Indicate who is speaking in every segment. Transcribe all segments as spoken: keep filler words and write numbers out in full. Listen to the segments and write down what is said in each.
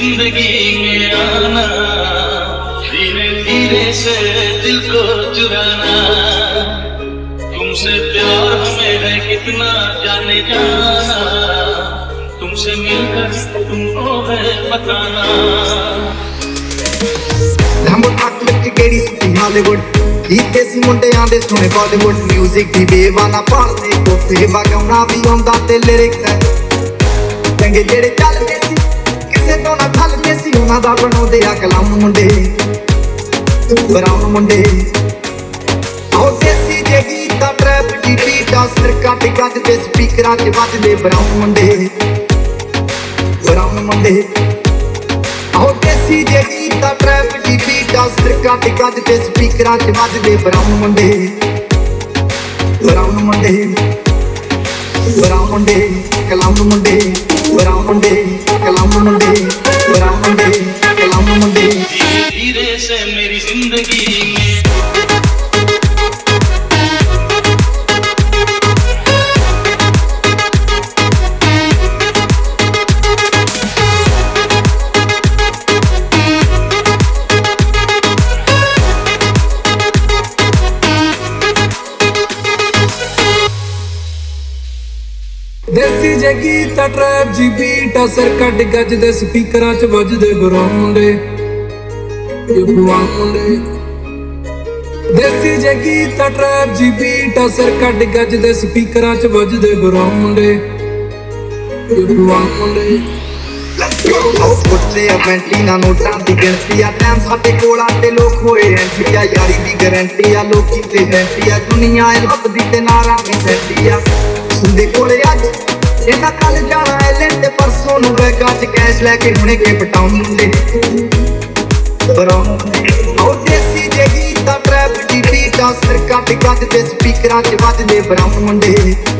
Speaker 1: जिंदगी में आना, धीरे धीरे से दिल को चुराना। तुमसे प्यार हमें है कितना जाने जाना, तुमसे मिलकर तुमको है बताना।
Speaker 2: लंबो तक लग केड़ी सुती हालीवुड, कीते सी मुंडियां दे सोने बॉलीवुड। म्यूजिक दी बेवाना पढ़दे कोफे वगाउणा भी आउंदा ते लिरिक्स है चंगे जेड़े चलदे सी किसे तो ना खलदे सी, उन्हां दा बनाउंदे आ कलम मुंडे ब्राउन मुंडे। आओ देसी जे गीत दा ट्रैप दी बीट आ सिर कट गजदे स्पीकरां च वजदे ब्राउन मुंडे ब्राउन मुंडे। आओ देसी जे गीत दा ट्रैप दी बीट आ सिर कट गजदे स्पीकरां च वजदे ब्राउन मुंडे ब्राउन मुंडे ब्राउन मुंडे कलम मुंडे ब्राउन मुंडे कलम मुंडे ब्राउन मुंडे कलम मुंडे।
Speaker 1: धीरे धीरे से मेरी जिंदगी में
Speaker 3: देसी जे गीत ट्रैप जी बीट असर कट गजदे स्पीकरां च वजदे ब्राउन मुंडे ब्राउन मुंडे। देसी जे गीत ट्रैप जी बीट असर कट गजदे स्पीकरां च वजदे ब्राउन मुंडे ब्राउन मुंडे।
Speaker 2: आओ पुੱਟਦੇ ਆ ਬੈਂਟੀ ਨਾ ਨੋਟਾਂ ਦੀ ਗਿਣਤੀ ਆ, ਟਾਈਮ ਸਾਡੇ ਕੋਲ ਆਤੇ ਲੋਕ ਹੋਏ ਐਂਟੀ ਆ, ਯਾਰੀ ਦੀ ਗਾਰੰਟੀ ਆ ਲੋਕੀ ਤੇ ਬੈਂਟੀ ਆ, ਦੁਨੀਆ ਇਹ ਲੱਭਦੀ ਤੇ ਨਾਰਾਂ ਵੀ ਸੈਂਟੀ ਆ। ਸੁਣਦੇ ਕੋਲੇ ਅੱਜ ਇਹਨਾਂ ਕੱਲ ਜਾਣਾ ਐ ਲੈਂਦੇ ਪਰਸੋਂ ਨੂੰ ਬੈਗਾਂ ਚ ਕੈਸ਼ ਲੈ ਕੇ ਹੁਣੇ ਕੇ ਪਟਾਉਣ ਮੁੰਡੇ ਬਰਾਉਨ। ਆਓ ਦੇਸੀ ਜੇ ਗੀਤ ਦਾ ਟਰੈਪ ਦੀ ਬੀਟ ਆ ਸਿਰ ਕੱਟ ਗਜਦੇ ਸਪੀਕਰਾਂ ਚ ਵੱਜਦੇ ਬਰਾਉਨ ਮੁੰਡੇ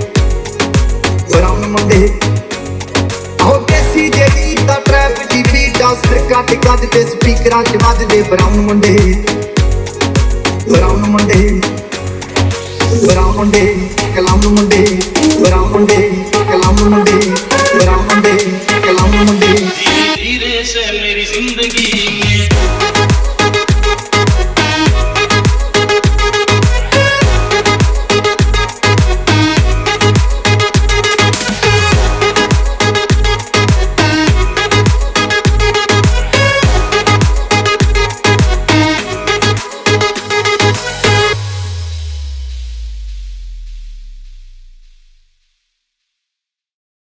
Speaker 2: ਬਰਾਉਨ ਮੁੰਡੇ। आओ देसी जे गीत दा ट्रैप दी बीट आ सिर कट गजदे स्पीकरां च वजदे ब्राउन मुंडे ब्राउन मुंडे ब्राउन मुंडे कलम मुंडे ब्राउन मुंडे कलम मुंडे ब्राउन मुंडे कलम मुंडे।
Speaker 1: धीरे धीरे से मेरी जिंदगी में